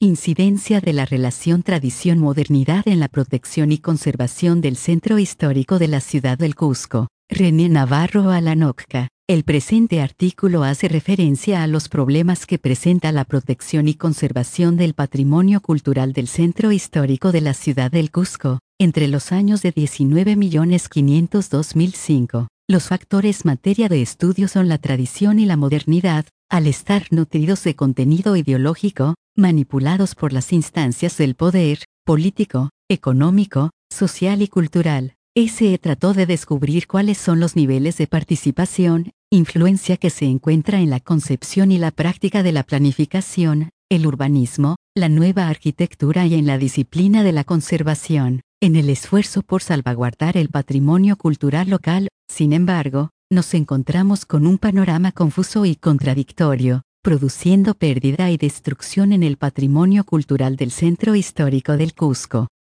Incidencia de la relación tradición-modernidad en la protección y conservación del centro histórico de la ciudad del Cusco. René Navarro Alanocca. El presente artículo hace referencia a los problemas que presenta la protección y conservación del patrimonio cultural del centro histórico de la ciudad del Cusco, entre los años de 19.502.005. Los factores materia de estudio son la tradición y la modernidad, al estar nutridos de contenido ideológico, manipulados por las instancias del poder, político, económico, social y cultural. SE trató de descubrir cuáles son los niveles de participación, influencia que se encuentra en la concepción y la práctica de la planificación, el urbanismo, la nueva arquitectura y en la disciplina de la conservación, en el esfuerzo por salvaguardar el patrimonio cultural local. Sin embargo, nos encontramos con un panorama confuso y contradictorio, produciendo pérdida y destrucción en el patrimonio cultural del centro histórico del Cusco.